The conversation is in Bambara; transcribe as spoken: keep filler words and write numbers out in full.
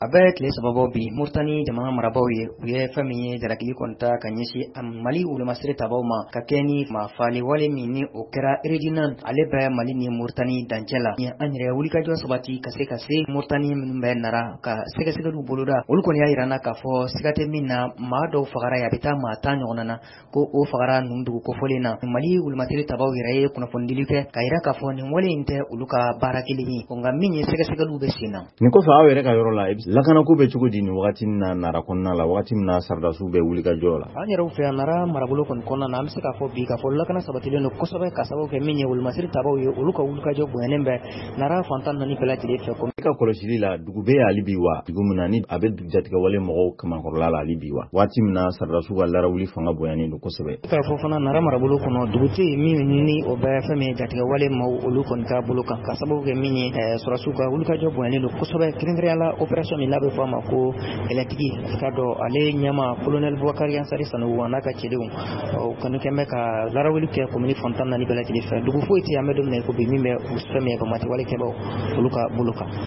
A bɛ tile sababu bi Mauritanie jamana marabaaw ye u ye fɛn min ye jalaki kɔnta ka ɲɛsin a Mali wolomasiri tabaw ma ka kɛ ni mafali wale min ni o kɛra Eredina ale bɛ Mali ni Mauritanie dancɛ la ni an yɛrɛ wulikajɔ sabati ka se ka se Mauritanie minnu bɛ nara ka sɛgɛsɛgɛliw boloda olu kɔni y'a yirana k'a fɔ siga tɛ min na maa dɔw fagara a bɛ taa maa tan ɲɔgɔn na ko o fagara ninnu kofɔlen na Mali wolomasiri tabaw yɛrɛ ye kunnafonidili kɛ ka yira k'a fɔ nin wale in tɛ olu ka baara kelen ye nka min ye sɛgɛsɛgɛliw bɛ sen na. Nin kɔfɛ aw yɛrɛ ka yɔrɔ la lakana ko bɛ cogo di nin wagati na nara kɔnɔna la wagati min na sardasiw bɛ wuli ka jɔ la. An yɛrɛ fɛ yan nara marabolo kɔni kɔnɔna na an bɛ se k'a fɔ bi k'a fɔ lakana sabatilen don kosɛbɛ ka sababu kɛ min ye wolomasiri tabaw ye olu ka wulikajɔ bonyalen bɛ nara fantan naani bɛɛ lajɛlen fɛ. E ka kɔlɔsili la dugu bɛ hali bi wa dugu min na ni a bɛ jatigɛ wale mɔgɔw kamankɔrɔla la hali bi wa waati min na sardasiw ka larawuli fanga bonyanen don kosɛbɛ. K'a fɔ fana nara marabolo kɔnɔ dugu tɛ yen min ni o bɛ fɛn min jatigɛ wale maaw olu kɔni ka bolo kan ka sababu kɛ min ye sɔrɔsiw ka wulikajɔ bonyalen don kosɛbɛ kɛrɛnkɛrɛnnenya la opération min n'a bɛ fɔ a ma ko kɛlɛtigi ka dɔn ale ɲɛma colonel Boubacar Yansari Sanogo n'a ka cɛdenw o kɔni kɛn bɛ ka larawuli kɛ commune fantan naani bɛɛ lajɛlen fɛ dugu foyi tɛ yan an bɛ don min na i ko bi min bɛ fɛn min ye bamati walekɛlaw olu ka bolo kan.